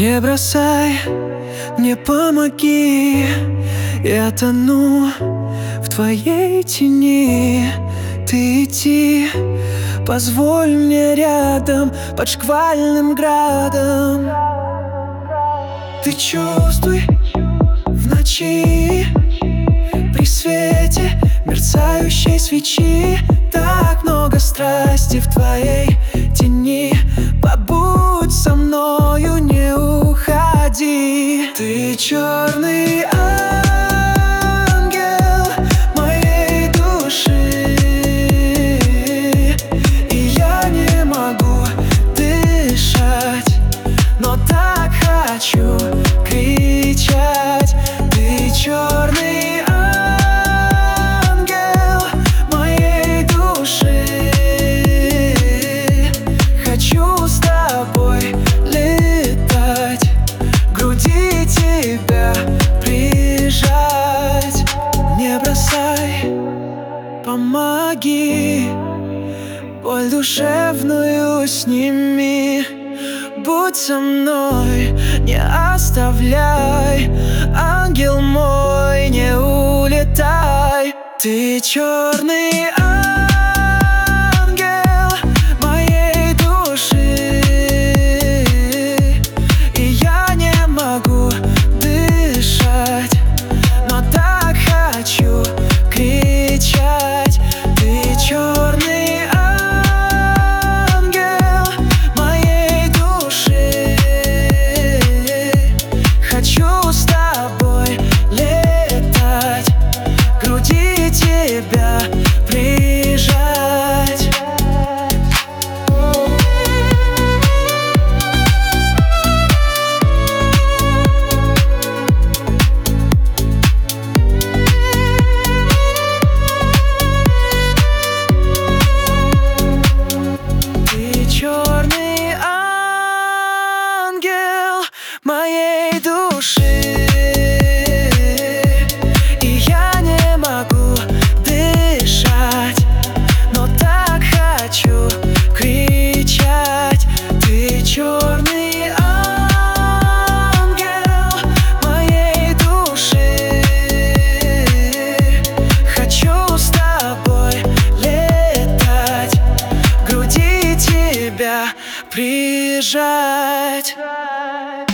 Не бросай, мне помоги, я тону в твоей тени. Ты иди, позволь мне рядом под шквальным градом. Ты чувствуй в ночи, при свете мерцающей свечи, так много страсти в твоей тени. Побудь со мною, не уходи. Ты черный ангел моей души, и я не могу дышать, но так хочу кричать. Ты черный ангел моей души, хочу с тобой летать, к груди тебя прижать. Не бросай, помоги, боль душевную сними. Будь со мной, не оставляй, ангел мой, не улетай. Ты черный ангел моей души, и я не могу дышать, но так хочу кричать. Ты черный ангел моей души, хочу с тобой летать, к груди тебя прижать. Ты черный ангел моей души, и я не могу дышать, но так хочу кричать. Ты черный ангел моей души, хочу с тобой летать, к груди тебя прижать.